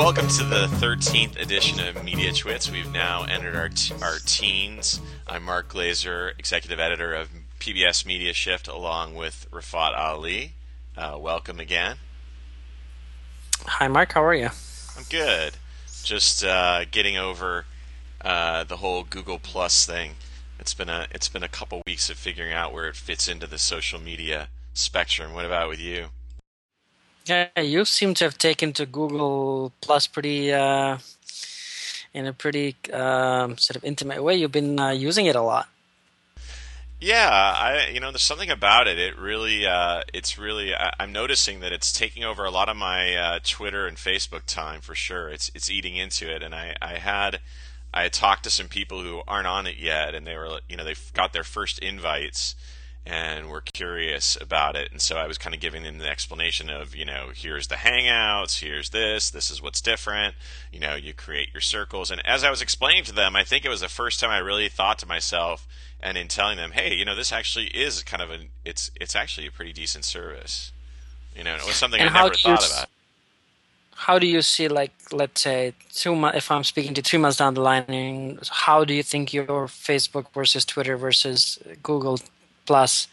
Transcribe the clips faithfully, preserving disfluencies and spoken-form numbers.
welcome to the thirteenth edition of Media Twits. We've now entered our t- our teens. I'm Mark Glazer, executive editor of P B S Media Shift, along with Rafat Ali. Uh, welcome again. Hi, Mark. How are you? I'm good. Just uh, getting over uh, the whole Google Plus thing. It's been a it's been a couple weeks of figuring out where it fits into the social media spectrum. What about with you? Yeah, you seem to have taken to Google Plus pretty uh, in a pretty um, sort of intimate way. You've been uh, using it a lot. Yeah, I you know there's something about it. It really uh, it's really I, I'm noticing that it's taking over a lot of my uh, Twitter and Facebook time for sure. It's it's eating into it, and I I had I had talked to some people who aren't on it yet, and they were you know they've got their first invites and were curious about it, and so I was kind of giving them the explanation of you know here's the Hangouts, here's this, this is what's different. You know, you create your circles, and as I was explaining to them, I think it was the first time I really thought to myself. And in telling them, hey, you know, this actually is kind of an it's it's actually a pretty decent service. You know, and it was something I And how never do you thought s- about. how do you see, like, let's say two months, if I'm speaking to two months down the line, and how do you think your Facebook versus Twitter versus Google Plus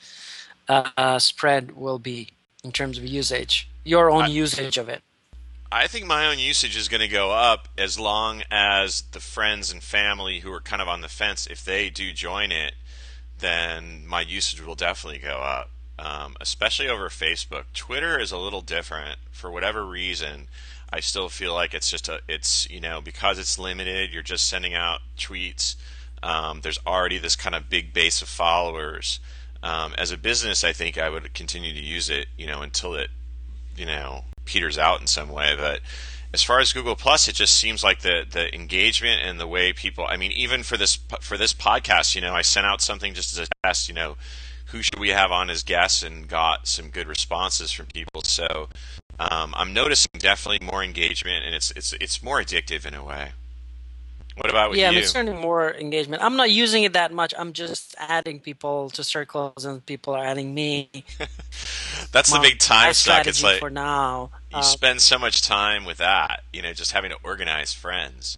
uh, spread will be in terms of usage, your own I, usage of it? I think my own usage is going to go up as long as the friends and family who are kind of on the fence, if they do join it, then my usage will definitely go up. Um, especially over Facebook. Twitter is a little different for whatever reason. I still feel like it's just a, it's, you know, because it's limited, you're just sending out tweets. Um, there's already this kind of big base of followers. Um, as a business, I think I would continue to use it, you know, until it, you know, peters out in some way. But as far as Google Plus, it just seems like the the engagement and the way people. I mean, even for this for this podcast, you know, I sent out something just as a test. You know, who should we have on as guests, and got some good responses from people. So um, I'm noticing definitely more engagement, and it's it's it's more addictive in a way. What about with Yeah, I mean, you? certainly more engagement. I'm not using it that much. I'm just adding people to circles, and people are adding me. That's the My, big my time suck. It's strategy like for now. you Uh, spend so much time with that, you know, just having to organize friends.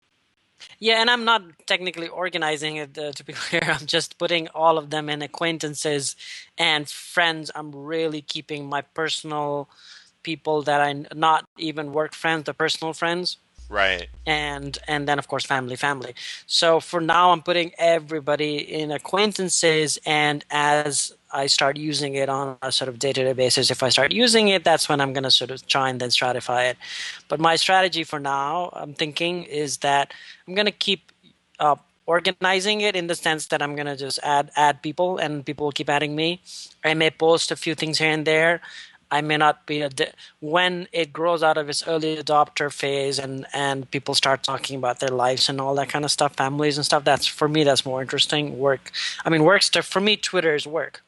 yeah, and I'm not technically organizing it, uh, to be clear. I'm just putting all of them in acquaintances and friends. I'm really keeping my personal people that I n- not even work friends, the personal friends. Right. and and then of course family family. So for now I'm putting everybody in acquaintances, and as I start using it on a sort of day-to-day basis, if I start using it, that's when I'm going to sort of try and then stratify it. But my strategy for now, I'm thinking, is that I'm going to keep uh, organizing it in the sense that I'm going to just add add people, and people will keep adding me. I may post a few things here and there. I may not be a di- when it grows out of its early adopter phase, and and people start talking about their lives and all that kind of stuff, families and stuff. That's, for me, that's more interesting. Work. I mean, work stuff for me. Twitter is work.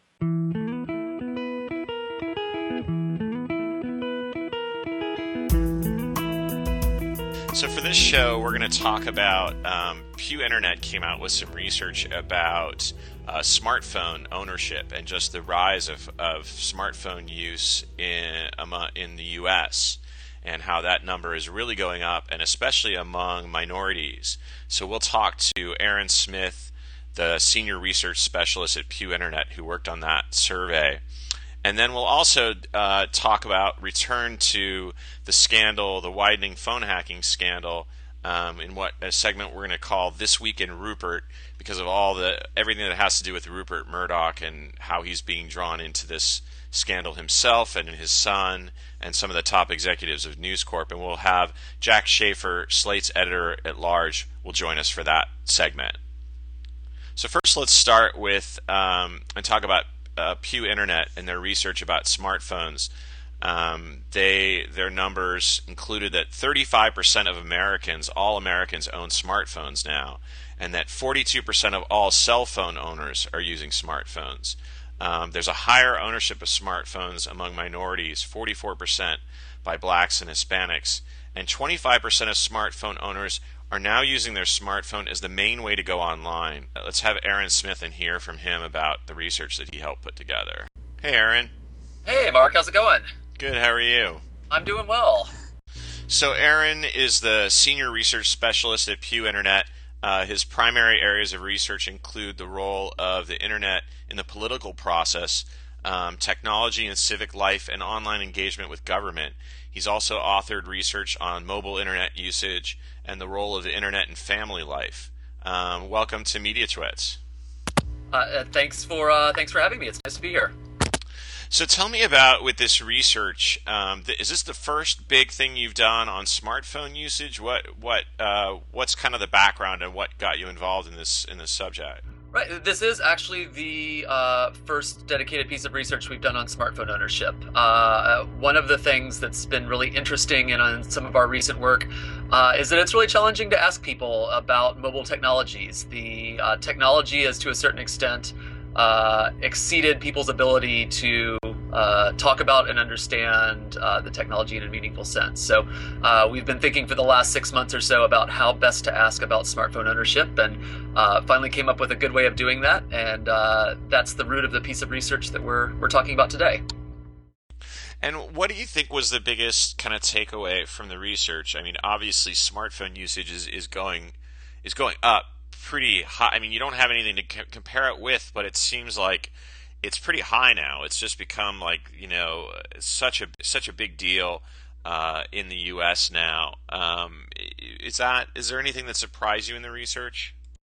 So for this show, we're going to talk about um, Pew Internet came out with some research about uh, smartphone ownership and just the rise of, of smartphone use in amo- in the U S, and how that number is really going up, and especially among minorities. So we'll talk to Aaron Smith, the senior research specialist at Pew Internet, who worked on that survey. And then we'll also uh, talk about return to the scandal, the widening phone hacking scandal, um, in what a segment we're going to call This Week in Rupert, because of all the everything that has to do with Rupert Murdoch and how he's being drawn into this scandal himself and his son and some of the top executives of News Corp. And we'll have Jack Schaefer, Slate's editor at large, will join us for that segment. So first, let's start with um, and talk about uh, Pew Internet and their research about smartphones. Um, they their numbers included that thirty-five percent of Americans, all Americans, own smartphones now, and that forty-two percent of all cell phone owners are using smartphones. Um, there's a higher ownership of smartphones among minorities, forty-four percent by blacks and Hispanics, and twenty-five percent of smartphone owners are now using their smartphone as the main way to go online. Let's have Aaron Smith and hear from him about the research that he helped put together. Hey, Aaron. Hey, Mark, how's it going? Good. How are you? I'm doing well. So Aaron is the senior research specialist at Pew Internet. Uh, his primary areas of research include the role of the internet in the political process, um, technology and civic life, and online engagement with government. He's also authored research on mobile internet usage and the role of the internet in family life. Um, welcome to Media Twits. Uh, uh, thanks for uh, thanks for having me. It's nice to be here. So tell me about with this research. Um, th- is this the first big thing you've done on smartphone usage? What what uh, what's kind of the background and what got you involved in this in this subject? Right. This is actually the uh, first dedicated piece of research we've done on smartphone ownership. Uh, one of the things that's been really interesting in on some of our recent work uh, is that it's really challenging to ask people about mobile technologies. The uh, technology is to a certain extent uh, exceeded people's ability to uh, talk about and understand uh, the technology in a meaningful sense. So uh, we've been thinking for the last six months or so about how best to ask about smartphone ownership, and uh, finally came up with a good way of doing that. And uh, that's the root of the piece of research that we're we're talking about today. And what do you think was the biggest kind of takeaway from the research? I mean, obviously, smartphone usage is, is going is going up pretty high. I mean, you don't have anything to c- compare it with, but it seems like it's pretty high now. It's just become like, you know, such a such a big deal uh, in the U S now. Um, is that is there anything that surprised you in the research?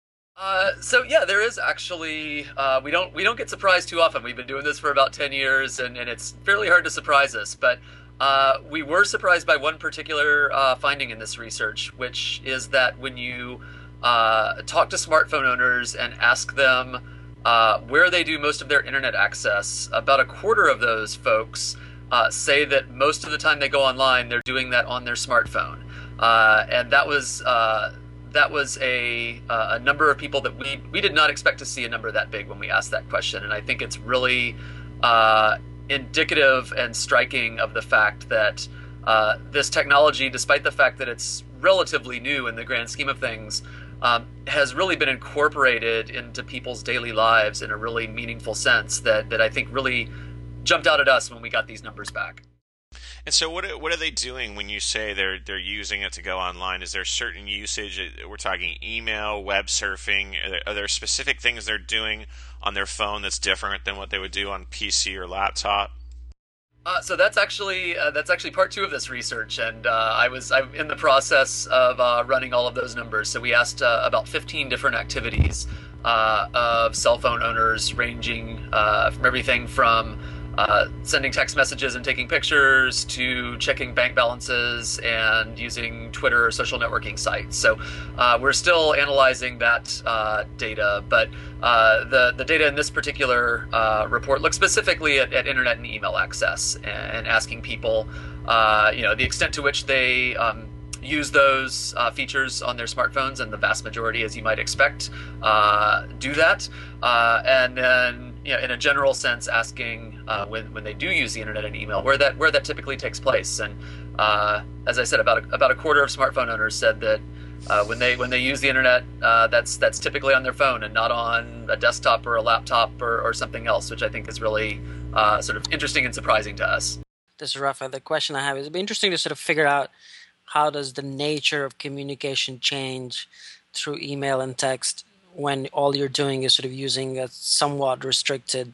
Uh, so yeah, there is actually. Uh, we don't we don't get surprised too often. We've been doing this for about ten years, and, and it's fairly hard to surprise us. But uh, we were surprised by one particular uh, finding in this research, which is that when you uh, talk to smartphone owners and ask them Uh, where they do most of their internet access, about a quarter of those folks uh, say that most of the time they go online, they're doing that on their smartphone, uh, and that was uh, that was a uh, a number of people that we we did not expect to see a number that big when we asked that question, and I think it's really uh, indicative and striking of the fact that uh, this technology, despite the fact that it's relatively new in the grand scheme of things, Um, has really been incorporated into people's daily lives in a really meaningful sense that, that I think really jumped out at us when we got these numbers back. And so, what are, what are they doing when you say they're they're using it to go online? Is there certain usage? We're talking email, web surfing. Are there, are there specific things they're doing on their phone that's different than what they would do on P C or laptop? Uh, so that's actually uh, that's actually part two of this research, and uh, I was I'm in the process of uh, running all of those numbers. So we asked uh, about fifteen different activities uh, of cell phone owners, ranging uh, from everything from uh, sending text messages and taking pictures to checking bank balances and using Twitter or social networking sites. So uh, we're still analyzing that uh, data, but uh, the the data in this particular uh, report looks specifically at, at internet and email access, and, and asking people, uh, you know, the extent to which they um, use those uh, features on their smartphones, and the vast majority, as you might expect, uh, do that. Uh, and then, you know, in a general sense, asking uh, when when they do use the internet and email, where that where that typically takes place. And uh, as I said, about a, about a quarter of smartphone owners said that uh, when they when they use the internet, uh, that's that's typically on their phone and not on a desktop or a laptop or, or something else, which I think is really uh, sort of interesting and surprising to us. This is Rafa. The question I have is, it'd be interesting to sort of figure out, how does the nature of communication change through email and text when all you're doing is sort of using a somewhat restricted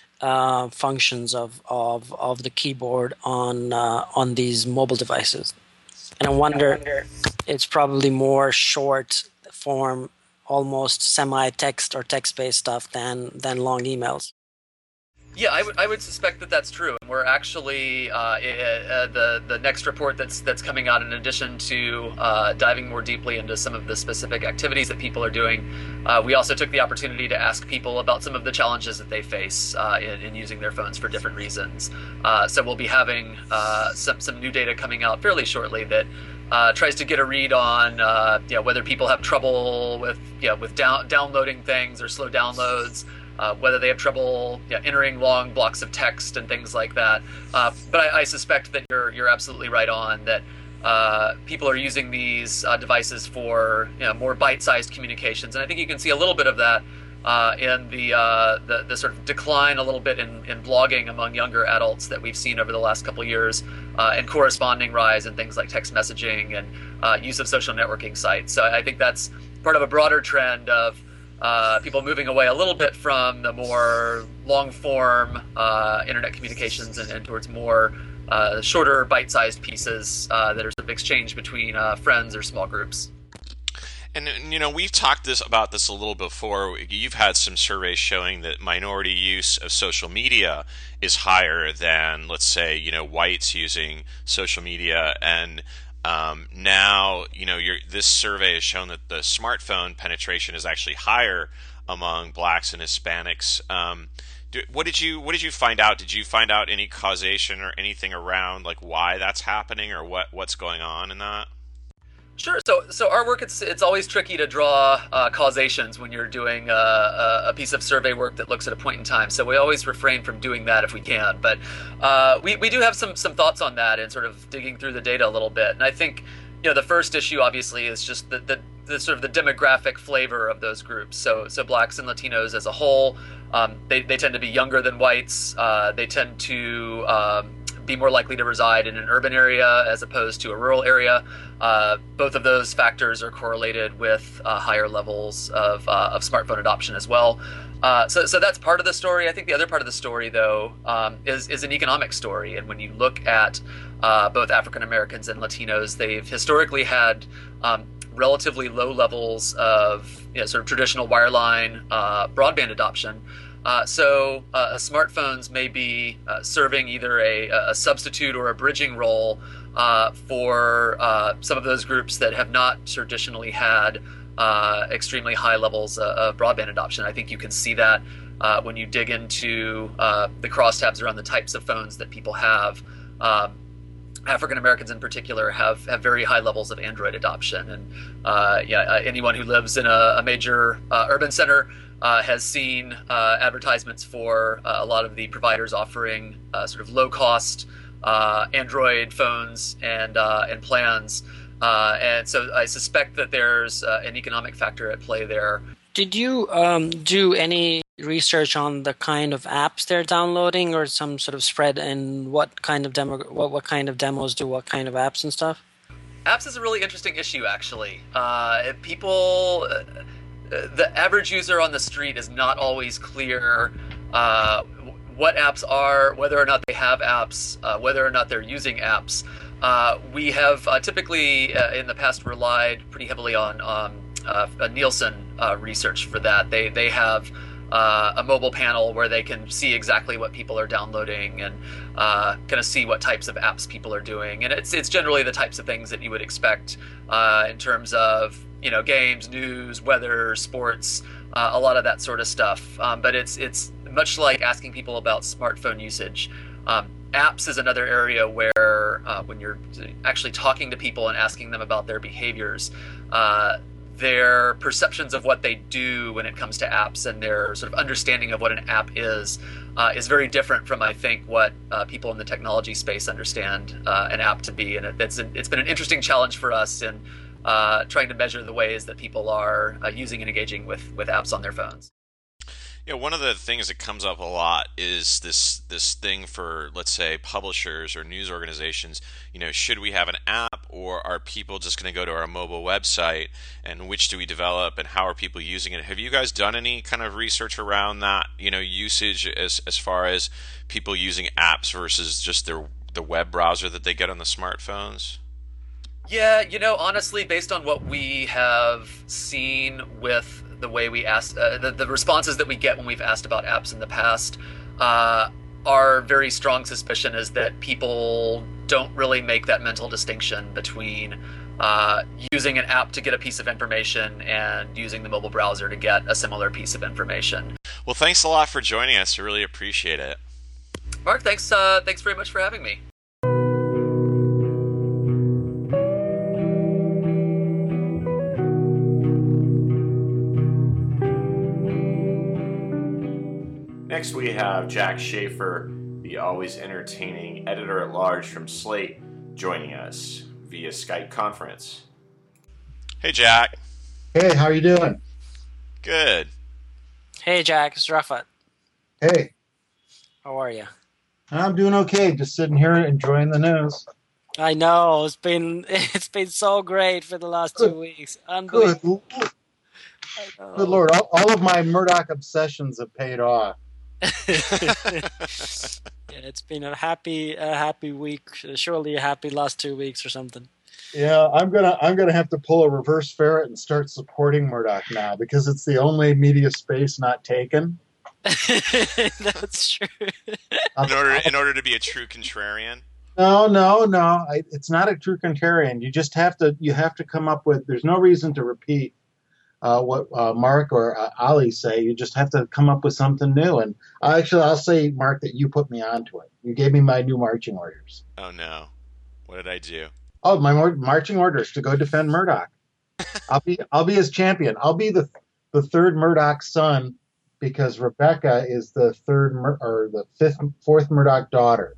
uh, functions of, of of the keyboard on uh, on these mobile devices? And I wonder, I wonder it's probably more short form, almost semi-text or text-based stuff than than long emails. Yeah, I would I would suspect that that's true. And we're actually uh, uh, the the next report that's that's coming out, in addition to uh, diving more deeply into some of the specific activities that people are doing, uh, we also took the opportunity to ask people about some of the challenges that they face uh, in, in using their phones for different reasons. Uh, so we'll be having uh, some some new data coming out fairly shortly that uh, tries to get a read on uh, you know, whether people have trouble with you know, with down, downloading things or slow downloads. Uh, whether they have trouble you know, entering long blocks of text and things like that. Uh, but I, I suspect that you're you're absolutely right on that. Uh, people are using these uh, devices for you know, more bite-sized communications, and I think you can see a little bit of that uh, in the, uh, the the sort of decline a little bit in, in blogging among younger adults that we've seen over the last couple of years, uh, and corresponding rise in things like text messaging and uh, use of social networking sites. So I think that's part of a broader trend of uh, people moving away a little bit from the more long-form uh, internet communications and, and towards more uh, shorter, bite-sized pieces uh, that are sort of exchanged between uh, friends or small groups. And, you know, we've talked this about this a little before. You've had some surveys showing that minority use of social media is higher than, let's say, you know, whites using social media. And um, now, you know, your, this survey has shown that the smartphone penetration is actually higher among blacks and Hispanics. Um, do, what did you what did you find out? Did you find out any causation or anything around like why that's happening or what what's going on in that? Sure. So, so our work, it's it's always tricky to draw uh, causations when you're doing a, a piece of survey work that looks at a point in time. So we always refrain from doing that if we can. But uh, we we do have some some thoughts on that and sort of digging through the data a little bit. And I think, you know, the first issue obviously is just the the, the sort of the demographic flavor of those groups. So so blacks and Latinos as a whole, um, they they tend to be younger than whites. Uh, they tend to um, be more likely to reside in an urban area as opposed to a rural area. Uh, both of those factors are correlated with uh, higher levels of, uh, of smartphone adoption as well. Uh, so, so that's part of the story. I think the other part of the story, though, um, is, is an economic story. And when you look at uh, both African Americans and Latinos, they've historically had um, relatively low levels of, you know, sort of traditional wireline uh, broadband adoption. Uh, so uh, smartphones may be uh, serving either a, a substitute or a bridging role uh, for uh, some of those groups that have not traditionally had uh, extremely high levels of, of broadband adoption. I think you can see that uh, when you dig into uh, the crosstabs around the types of phones that people have. Um, African Americans in particular have, have very high levels of Android adoption, and uh, yeah, uh, anyone who lives in a, a major uh, urban center Uh, has seen uh, advertisements for uh, a lot of the providers offering uh, sort of low-cost uh, Android phones and uh, and plans, uh, and so I suspect that there's uh, an economic factor at play there. Did you um, do any research on the kind of apps they're downloading, or some sort of spread in what kind of demo, what what kind of demos do what kind of apps and stuff? Apps is a really interesting issue, actually. Uh, people. Uh, The average user on the street is not always clear uh, what apps are, whether or not they have apps, uh, whether or not they're using apps. Uh, we have uh, typically uh, in the past relied pretty heavily on um, uh, Nielsen uh, research for that. They they have uh, a mobile panel where they can see exactly what people are downloading and uh, kind of see what types of apps people are doing. And it's it's generally the types of things that you would expect uh, in terms of, you know, games, news, weather, sports, uh, a lot of that sort of stuff. Um, but it's it's much like asking people about smartphone usage. Um, apps is another area where uh, when you're actually talking to people and asking them about their behaviors, uh, their perceptions of what they do when it comes to apps and their sort of understanding of what an app is uh, is very different from, I think, what uh, people in the technology space understand uh, an app to be. And it, it's, it's been an interesting challenge for us in Uh, trying to measure the ways that people are uh, using and engaging with, with apps on their phones. Yeah, one of the things that comes up a lot is this this thing for, let's say, publishers or news organizations. You know, should we have an app, or are people just going to go to our mobile website, and which do we develop, and how are people using it? Have you guys done any kind of research around that, you know, usage as as far as people using apps versus just their the web browser that they get on the smartphones? Yeah, you know, honestly, based on what we have seen with the way we ask, uh, the, the responses that we get when we've asked about apps in the past, uh, our very strong suspicion is that people don't really make that mental distinction between uh, using an app to get a piece of information and using the mobile browser to get a similar piece of information. Well, thanks a lot for joining us. I really appreciate it. Mark, thanks, uh, thanks very much for having me. Next, we have Jack Schaefer, the always entertaining editor-at-large from Slate, joining us via Skype conference. Hey, Jack. Hey, how are you doing? Good. Hey, Jack, it's Rafat. Hey, How are you? I'm doing okay. Just sitting here enjoying the news. I know it's been it's been so great for the last Good, two weeks. good, Unbelievable. good I know. Lord. All, all of my Murdoch obsessions have paid off. Yeah, it's been a happy a happy week. Surely a happy last two weeks or something. Yeah, I'm gonna I'm gonna have to pull a reverse ferret and start supporting Murdoch now because it's the only media space not taken. That's true. I'll, in order I'll, in order to be a true contrarian. no, no, no. I, it's not a true contrarian. You just have to you have to come up with. There's no reason to repeat uh, what uh, Mark or uh, Ali say. You just have to come up with something new. And I actually, I'll say, Mark, that you put me onto it. You gave me my new marching orders. Oh no, what did I do? Oh, my mar- marching orders to go defend Murdoch. I'll be I'll be his champion. I'll be the the third Murdoch son because Rebecca is the third Mur- or the fifth fourth Murdoch daughter.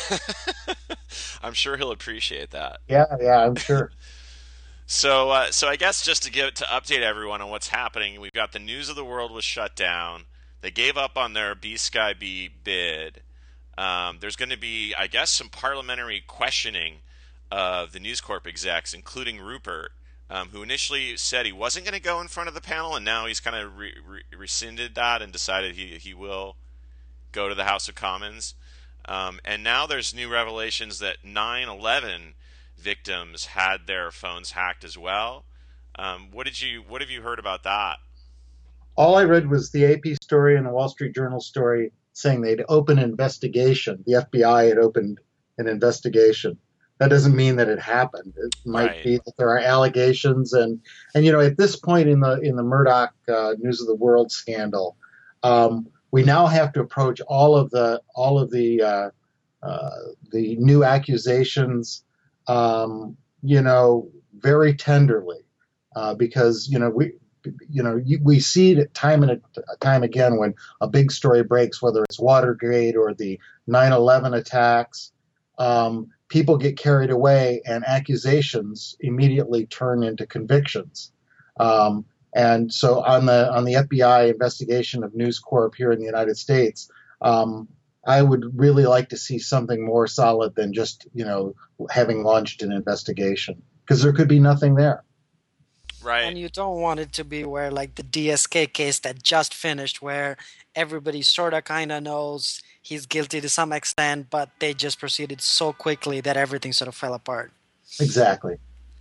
I'm sure he'll appreciate that. Yeah, yeah, I'm sure. So, uh, so I guess just to give to update everyone on what's happening, we've got the News of the World was shut down. They gave up on their B Sky B bid. Um, there's going to be, I guess, some parliamentary questioning of the News Corp execs, including Rupert, um, who initially said he wasn't going to go in front of the panel, and now he's kind of re- re- rescinded that and decided he he will go to the House of Commons. Um, and now there's new revelations that nine eleven victims had their phones hacked as well. Um, what did you What have you heard about that? All I read was the A P story and the Wall Street Journal story saying they'd open an investigation. The F B I had opened an investigation. That doesn't mean that it happened. It might Right. be that there are allegations, and and you know at this point in the in the Murdoch uh, News of the World scandal, um, we now have to approach all of the all of the uh, uh, the new accusations, um, you know, very tenderly, uh, because you know we you know you, we see it time and time again when a big story breaks, whether it's Watergate or the nine eleven attacks. Um, people get carried away and accusations immediately turn into convictions. Um, and so on the on the F B I investigation of News Corp here in the United States, um, I would really like to see something more solid than just, you know, having launched an investigation, because there could be nothing there. Right. And you don't want it to be where like the D S K case that just finished, where everybody sort of kind of knows he's guilty to some extent, but they just proceeded so quickly that everything sort of fell apart. Exactly.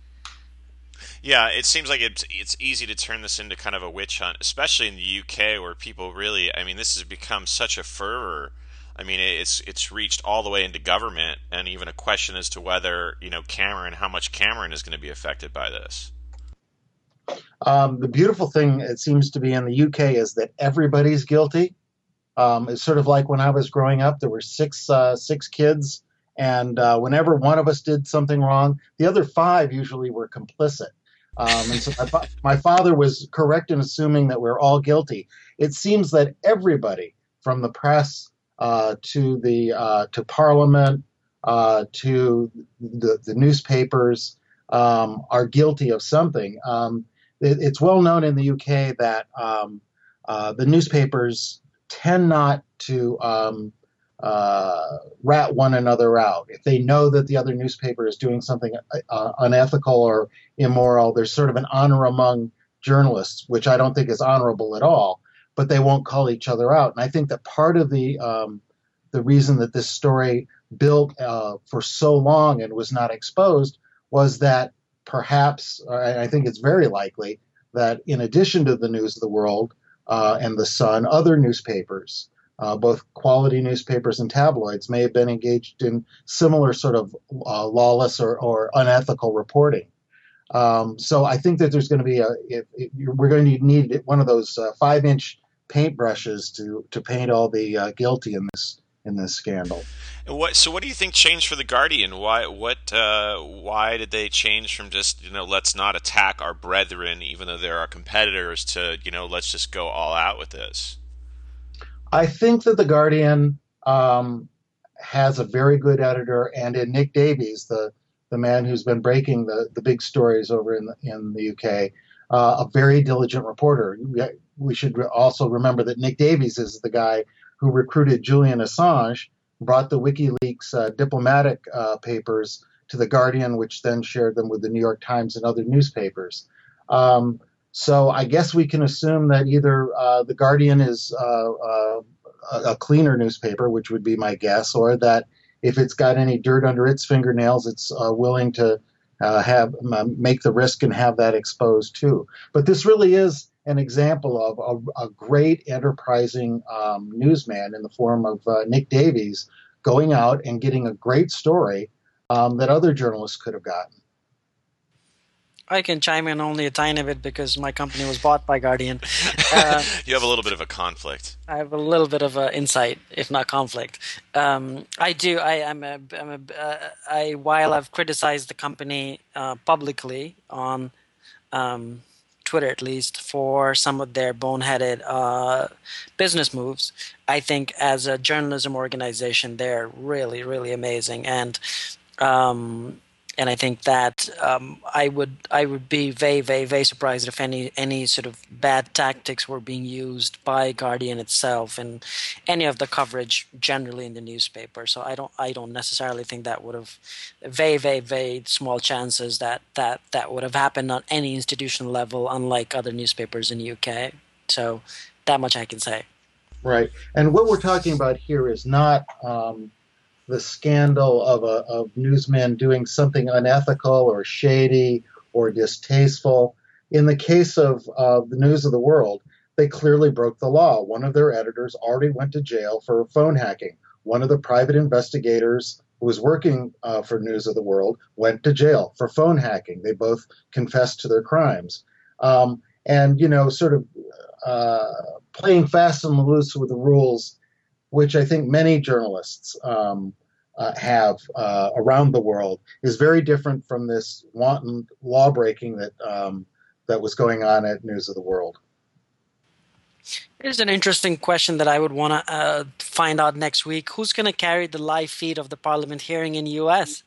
Yeah, it seems like it's it's easy to turn this into kind of a witch hunt, especially in the U K where people really, I mean, this has become such a fervor. I mean, it's it's reached all the way into government, and even a question as to whether, you know, Cameron, how much Cameron is going to be affected by this. Um, the beautiful thing, it seems to be in the U K, is that everybody's guilty. Um, it's sort of like when I was growing up, there were six uh, six kids, and uh, whenever one of us did something wrong, the other five usually were complicit. Um, and so my, fa- my father was correct in assuming that we're all guilty. It seems that everybody, from the press uh, to the uh, to Parliament uh, to the, the newspapers, um, are guilty of something. Um, it, it's well known in the U K that um, uh, the newspapers tend not to um, uh, rat one another out. If they know that the other newspaper is doing something uh, unethical or immoral, there's sort of an honor among journalists, which I don't think is honorable at all, but they won't call each other out. And I think that part of the um, the reason that this story built uh, for so long and was not exposed was that perhaps, or I think it's very likely, that in addition to the News of the World uh, and the Sun, other newspapers, uh, both quality newspapers and tabloids, may have been engaged in similar sort of uh, lawless or, or unethical reporting. Um, so I think that there's going to be a, if, if we're going to need one of those uh, five-inch paintbrushes to to paint all the uh, guilty in this in this scandal. And what? So what do you think changed for the Guardian? Why? What? Uh, why did they change from just, you know, let's not attack our brethren, even though they're our competitors, to, you know, let's just go all out with this? I think that the Guardian um, has a very good editor, and in Nick Davies, the the man who's been breaking the, the big stories over in the, in the U K, uh, a very diligent reporter. We should also remember that Nick Davies is the guy who recruited Julian Assange, brought the WikiLeaks uh, diplomatic uh, papers to The Guardian, which then shared them with the New York Times and other newspapers. Um, so I guess we can assume that either uh, The Guardian is uh, uh, a cleaner newspaper, which would be my guess, or that if it's got any dirt under its fingernails, it's uh, willing to uh, have make the risk and have that exposed too. But this really is an example of a, a great enterprising um, newsman in the form of uh, Nick Davies going out and getting a great story um, that other journalists could have gotten. I can chime in only a tiny bit because my company was bought by Guardian. Uh, you have a little bit of a conflict. I have a little bit of an insight, if not conflict. Um, I do. I am a. I'm a uh, I while I've criticized the company uh, publicly on um, Twitter, at least, for some of their boneheaded uh, business moves, I think as a journalism organization, they're really, really amazing. And um, And I think that um, I would I would be very very very surprised if any any sort of bad tactics were being used by Guardian itself and any of the coverage generally in the newspaper. So I don't I don't necessarily think that would have very very very small chances that that that would have happened on any institutional level, unlike other newspapers in the U K. So that much I can say. Right, and what we're talking about here is not. Um, the scandal of, a, of newsmen doing something unethical or shady or distasteful. In the case of uh, the News of the World, they clearly broke the law. One of their editors already went to jail for phone hacking. One of the private investigators who was working uh, for News of the World went to jail for phone hacking. They both confessed to their crimes. Um, and, you know, sort of uh, playing fast and loose with the rules, which I think many journalists um, uh, have uh, around the world, is very different from this wanton law-breaking that um, that was going on at News of the World. Here's an interesting question that I would want to uh, find out next week. Who's going to carry the live feed of the Parliament hearing in the U S?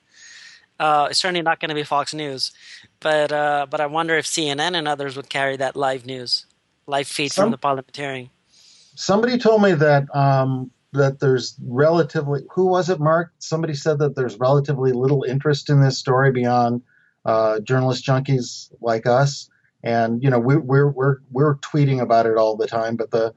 Uh, it's certainly not going to be Fox News, but uh, but I wonder if C N N and others would carry that live news, live feed Some, from the Parliament hearing. Somebody told me that um, that there's relatively, who was it, Mark? Somebody said that there's relatively little interest in this story beyond uh, journalist junkies like us. And, you know, we, we're we're we're tweeting about it all the time, but the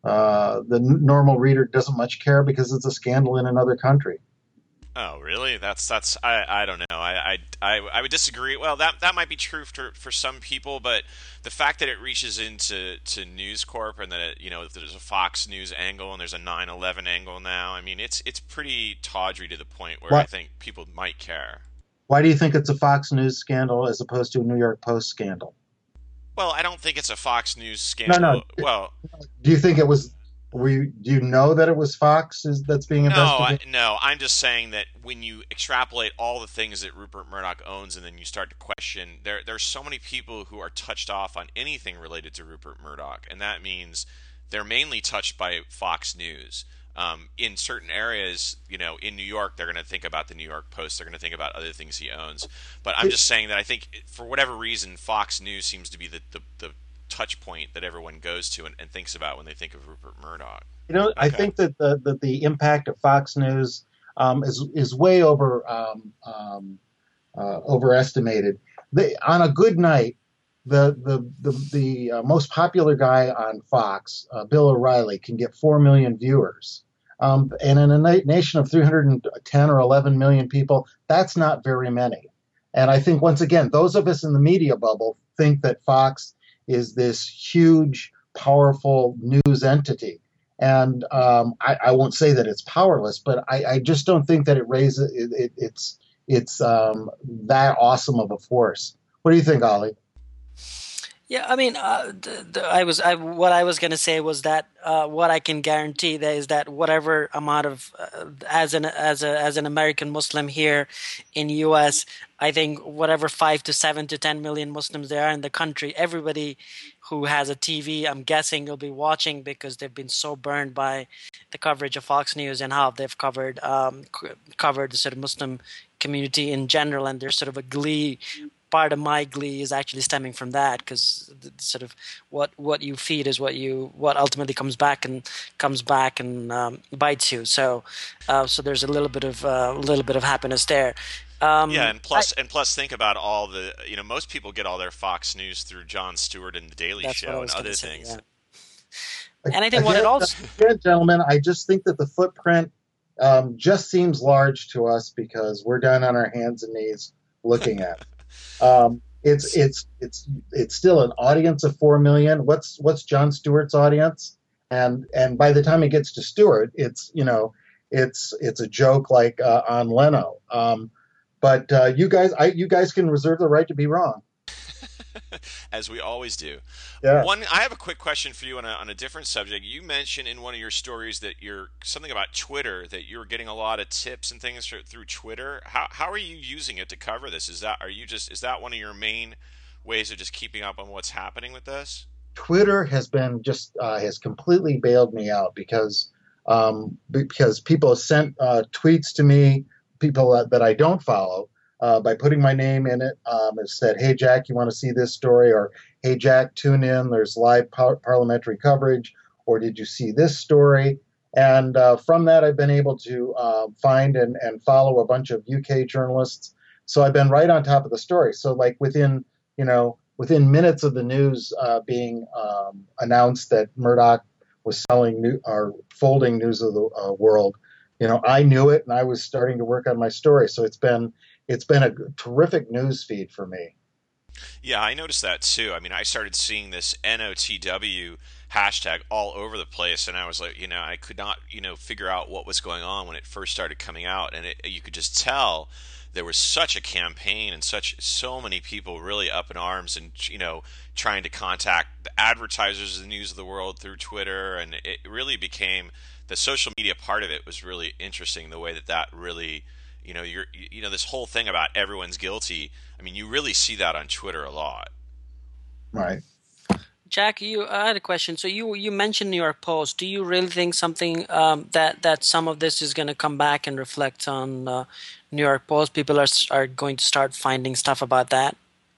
uh, the normal reader doesn't much care because it's a scandal in another country. Oh, really? That's that's I, I don't know. I, I I would disagree. Well, that that might be true for for some people, but the fact that it reaches into to News Corp and that it, you know, there's a Fox News angle and there's a nine eleven angle now. I mean, it's it's pretty tawdry to the point where what? I think people might care. Why do you think it's a Fox News scandal as opposed to a New York Post scandal? Well, I don't think it's a Fox News scandal. No, no. Well, do you think it was? Were you, do you know that it was Fox is, that's being investigated? No, I, no. I'm just saying that when you extrapolate all the things that Rupert Murdoch owns, and then you start to question, there there's so many people who are touched off on anything related to Rupert Murdoch, and that means they're mainly touched by Fox News. Um, in certain areas, you know, in New York, they're going to think about the New York Post. They're going to think about other things he owns. But I'm just saying that I think, for whatever reason, Fox News seems to be the the, the touch point that everyone goes to and, and thinks about when they think of Rupert Murdoch. You know, okay. I think that the, the the impact of Fox News um, is is way over um, um, uh, overestimated. They, on a good night, the the the, the uh, most popular guy on Fox, uh, Bill O'Reilly, can get four million viewers. Um, and in a na- nation of three hundred ten or eleven million people, that's not very many. And I think, once again, those of us in the media bubble think that Fox is this huge, powerful news entity. And um, I, I won't say that it's powerless, but I, I just don't think that it raises it, it, it's it's um, that awesome of a force. What do you think, Ollie? Yeah, I mean, uh, the, the, I was I, what I was going to say was that uh, what I can guarantee that is that whatever amount of uh, as an as a as an American Muslim here in the U S, I think whatever five to seven to ten million Muslims there are in the country, everybody who has a T V, I'm guessing, will be watching because they've been so burned by the coverage of Fox News and how they've covered um, c- covered the sort of Muslim community in general, and there's sort of a glee part of my glee is actually stemming from that, because sort of what what you feed is what you what ultimately comes back and comes back and um, bites you. So uh, so there's a little bit of a uh, little bit of happiness there. Um, yeah, and plus, I, and plus, think about all the you know most people get all their Fox News through Jon Stewart and The Daily that's what I Show and was going other to say. things. Yeah. And I think what it Again, also again, gentlemen, I just think that the footprint um, just seems large to us because we're down on our hands and knees looking at it. Um, it's it's it's it's still an audience of four million. What's what's Jon Stewart's audience? And and by the time it gets to Stewart, it's you know it's it's a joke like uh, on Leno. Um, but uh, you guys, I you guys can reserve the right to be wrong. As we always do. Yeah. One, I have a quick question for you on a, on a different subject. You mentioned in one of your stories that you're something about Twitter, that you're getting a lot of tips and things through, through Twitter. How how are you using it to cover this? Is that are you just is that one of your main ways of just keeping up on what's happening with this? Twitter has been just uh, has completely bailed me out because um, because people have sent uh, tweets to me, people that, that I don't follow, uh, by putting my name in it. Um, it said, "Hey Jack, you want to see this story?" Or "Hey Jack, tune in. There's live par- parliamentary coverage." Or "Did you see this story?" And uh, from that, I've been able to uh, find and, and follow a bunch of U K journalists. So I've been right on top of the story. So like within you know. Within minutes of the news uh, being um, announced that Murdoch was selling new, or folding News of the uh, World, you know, I knew it and I was starting to work on my story. So it's been it's been a terrific news feed for me. Yeah, I noticed that too. I mean, I started seeing this N O T W hashtag all over the place, and I was like, you know, I could not, you know, figure out what was going on when it first started coming out, and it, you could just tell there was such a campaign and such so many people really up in arms and you know trying to contact the advertisers of the News of the World through Twitter, and it really became the social media part of it was really interesting. The way that that really, you know, you're you know this whole thing about everyone's guilty. I mean, you really see that on Twitter a lot. Right. Jack, you I had a question. So you you mentioned New York Post. Do you really think something um, that that some of this is going to come back and reflect on uh, New York Post? People are are going to start finding stuff about that.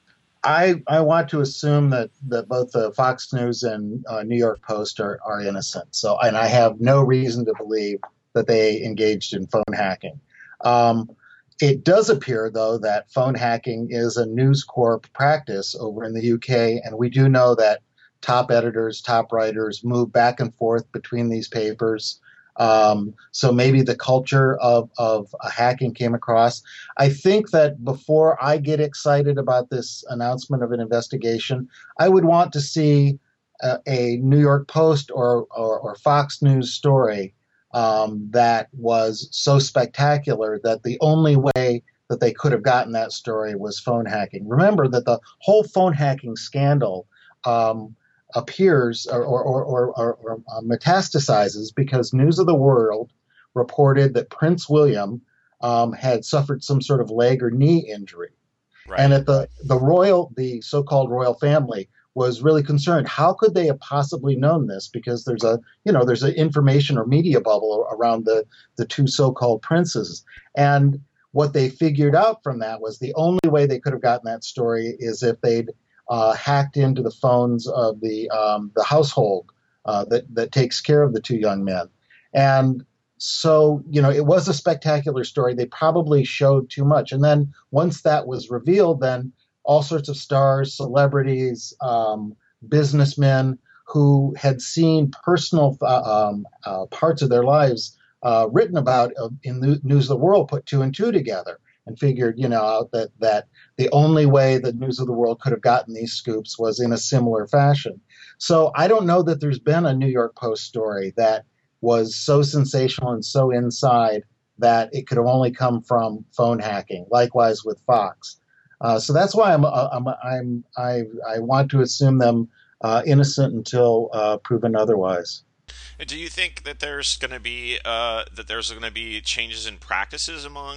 I, I want to assume that, that both the Fox News and uh, New York Post are, are innocent. So, and I have no reason to believe that they engaged in phone hacking. Um, it does appear, though, that phone hacking is a News Corp practice over in the U K, and we do know that top editors, top writers move back and forth between these papers. Um, so maybe the culture of, of uh, hacking came across. I think that before I get excited about this announcement of an investigation, I would want to see a, a New York Post or, or, or Fox News story um, that was so spectacular that the only way that they could have gotten that story was phone hacking. Remember that the whole phone hacking scandal um, appears or, or, or, or, or uh, metastasizes because News of the World reported that Prince William um, had suffered some sort of leg or knee injury. Right. And at the, the royal, the so-called royal family was really concerned. How could they have possibly known this? Because there's a, you know, there's an information or media bubble around the, the two so-called princes. And what they figured out from that was the only way they could have gotten that story is if they'd Uh, hacked into the phones of the um, the household uh, that that takes care of the two young men, and so you know it was a spectacular story. They probably showed too much, and then once that was revealed, then all sorts of stars, celebrities, um, businessmen who had seen personal uh, um, uh, parts of their lives uh, written about uh, in the News of the World put two and two together and figured, you know, that that the only way that News of the World could have gotten these scoops was in a similar fashion. So I don't know that there's been a New York Post story that was so sensational and so inside that it could have only come from phone hacking. Likewise with Fox. Uh, so that's why I'm I'm I'm I I want to assume them uh, innocent until uh, proven otherwise. Do you think that there's going to be uh, that there's going to be changes in practices among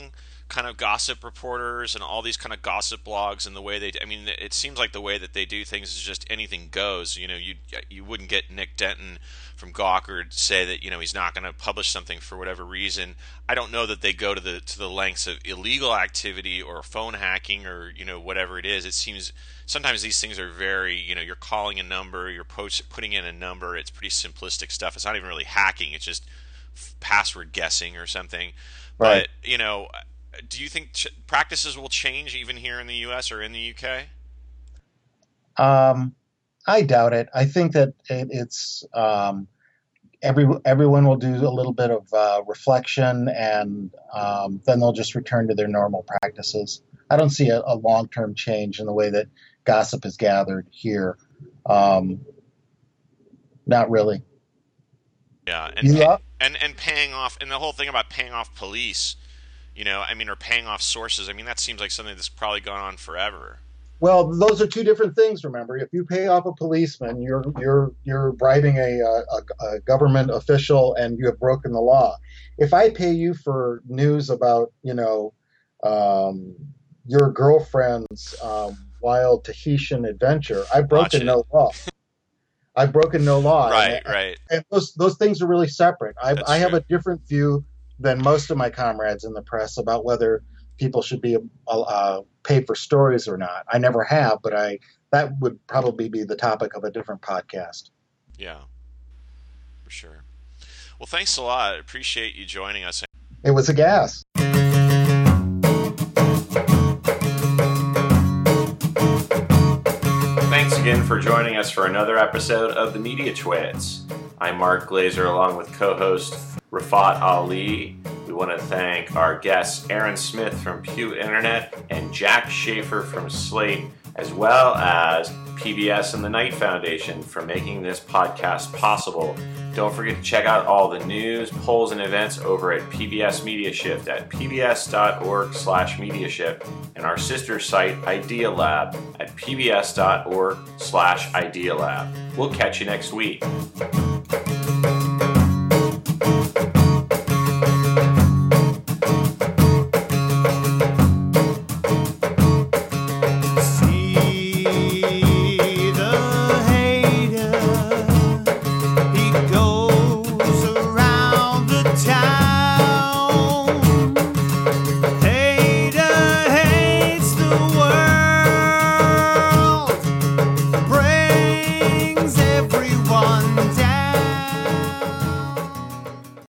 kind of gossip reporters and all these kind of gossip blogs and the way they, I mean, it seems like the way that they do things is just anything goes. You know, you you wouldn't get Nick Denton from Gawker to say that, you know, he's not going to publish something for whatever reason. I don't know that they go to the to the lengths of illegal activity or phone hacking or, you know, whatever it is. It seems sometimes these things are very, you know, you're calling a number, you're post, putting in a number. It's pretty simplistic stuff. It's not even really hacking. It's just f- password guessing or something. Right. But, you know, do you think ch- practices will change even here in the U S or in the U K? Um, I doubt it. I think that it, it's um, every everyone will do a little bit of uh, reflection, and um, then they'll just return to their normal practices. I don't see a, a long-term change in the way that gossip is gathered here. Um, not really. Yeah, and, You pay, up? and and paying off, and the whole thing about paying off police, you know, I mean, or paying off sources. I mean, that seems like something that's probably gone on forever. Well, those are two different things. Remember, if you pay off a policeman, you're you're you're bribing a, a, a government official, and you have broken the law. If I pay you for news about, you know, um, your girlfriend's um, wild Tahitian adventure, I've broken no law. I've broken no law. Right, and, right. And those those things are really separate. I, That's I have true. a different view than most of my comrades in the press about whether people should be uh, paid for stories or not. I never have, but I that would probably be the topic of a different podcast. Yeah, for sure. Well, thanks a lot. I appreciate you joining us. It was a gas. Thanks again for joining us for another episode of the Media Twits. I'm Mark Glazer along with co-host Rafat Ali. We want to thank our guests Aaron Smith from Pew Internet and Jack Schaefer from Slate, as well as P B S and the Knight Foundation for making this podcast possible. Don't forget to check out all the news, polls, and events over at P B S Media Shift at pbs.org slash mediashift and our sister site Idea Lab at pbs.org slash Idea Lab. We'll catch you next week.